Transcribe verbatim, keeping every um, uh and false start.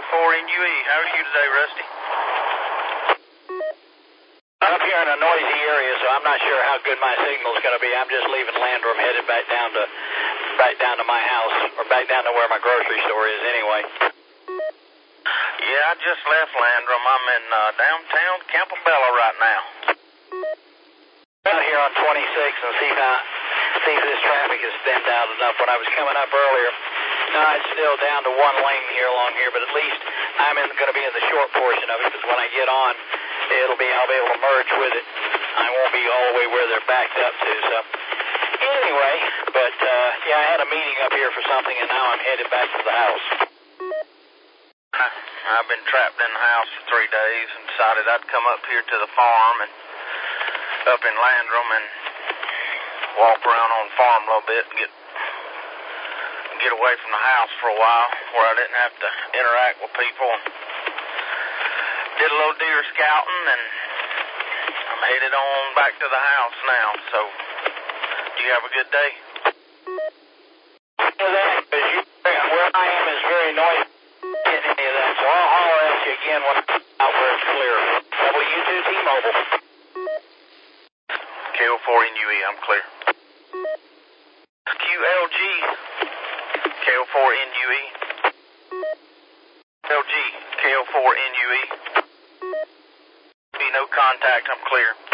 four N U E. How are you today, Rusty? I'm up here in a noisy area, so I'm not sure how good my signal's going to be. I'm just leaving Landrum, headed back down to back down to my house, or back down to where my grocery store is anyway. Yeah, I just left Landrum. I'm in uh, downtown Campobello right now. Out here on twenty-six and see how see if this traffic is thinned out enough. When I was coming up earlier, no, it's still down to one lane here along here, but at least I'm going to be in the short portion of it, because when I get on, it'll be I'll be able to merge with it. I won't be all the way where they're backed up to. So anyway, but uh, yeah, I had a meeting up here for something, and now I'm headed back to the house. I've been trapped in the house for three days and decided I'd come up here to the farm and up in Landrum and walk around on the farm a little bit and get get away from the house for a while where I didn't have to interact with people. Did a little deer scouting, and I'm headed on back to the house now. So, do you have a good day? Where I am is very noisy. Getting any of that, so I'll holler at you again when I'm out where it's clear. W two T-Mobile. K O four N U E, I'm clear. Q L G. K O four N U E. L G. K O four N U E. Be no contact, I'm clear.